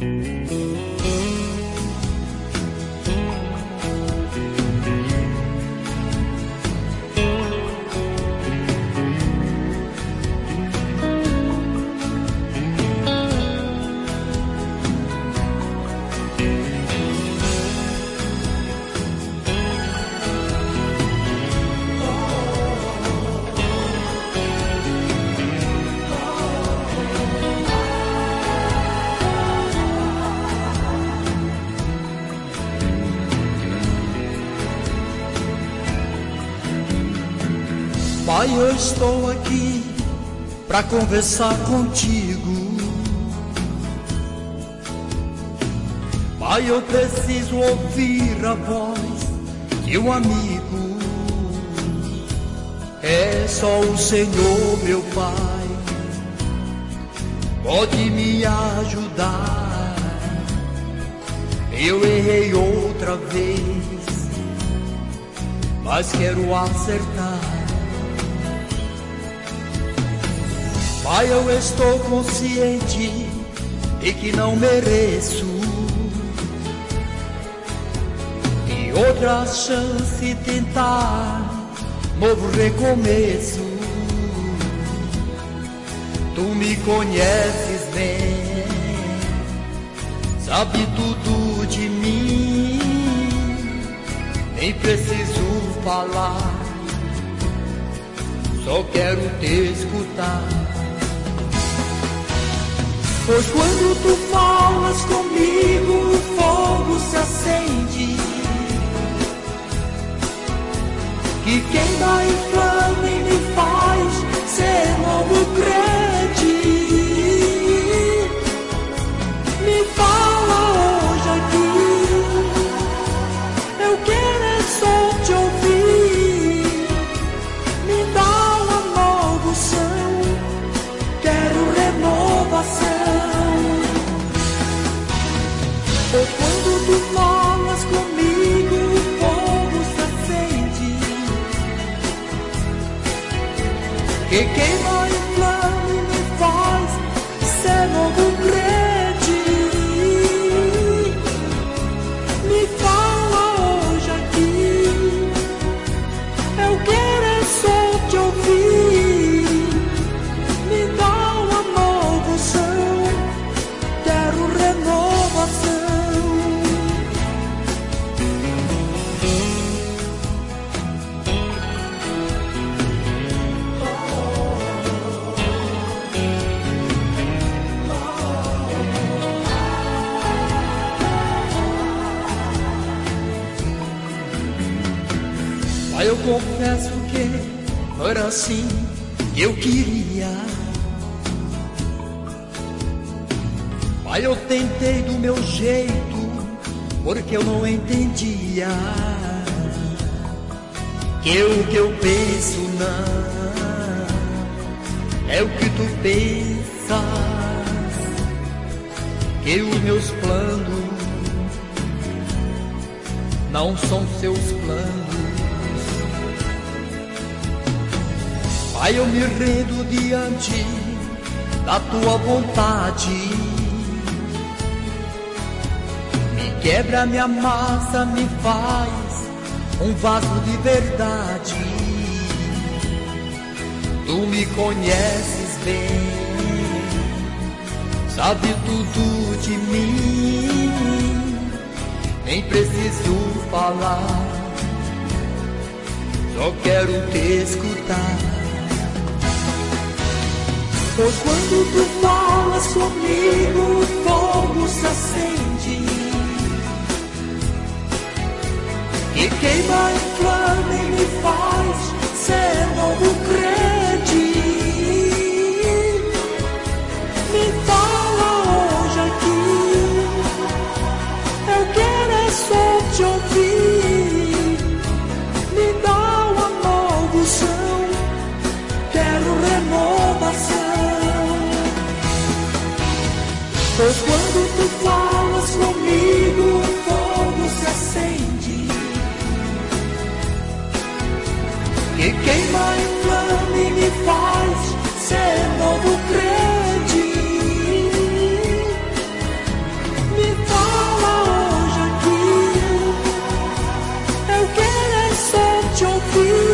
Pai, eu estou aqui para conversar contigo. Pai, eu preciso ouvir a voz de um amigo. É só o Senhor, meu Pai, pode me ajudar. Eu errei outra vez, mas quero acertar. Pai, eu estou consciente de que não mereço e outra chance tentar novo recomeço. Tu me conheces bem, sabe tudo de mim, nem preciso falar, só quero te escutar. Pois quando tu falas comigo, o fogo se acende, que queima e flama e me faz ser novo crente. Me fala hoje aqui, eu quero é só te ouvir. Me dá uma nova unção, quero renovação. Pois quando tu falas comigo, o fogo se acende, que queima e flama e me faz ser novo crente. Me fala hoje aqui, eu quero é só te ouvir. Me dá uma nova unção, quero renovação. Pai, eu confesso que não era assim que eu queria. Pai, eu tentei do meu jeito, porque eu não entendia que o que eu penso não é o que tu pensas, que os meus planos não são seus planos. Pai, eu me rendo diante da tua vontade. Me quebra, me amassa, me faz um vaso de verdade. Tu me conheces bem, sabe tudo de mim, nem preciso falar, só quero te escutar. Pois quando tu falas comigo, o fogo se acende, que queima e flama e me faz ser novo crente. Me fala hoje aqui, eu quero é só te ouvir. Me dá uma nova unção, quero renovação. Pois quando tu falas comigo, o fogo se acende, que queima e flama e me faz ser novo crente. vida.